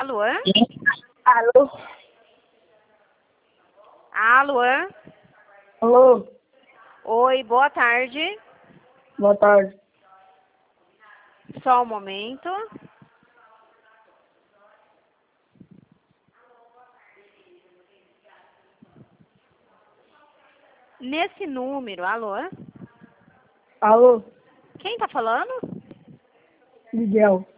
Alô? Alô? Alô? Alô? Oi, boa tarde. Boa tarde. Só um momento. Nesse número, alô? Alô? Quem tá falando? Miguel.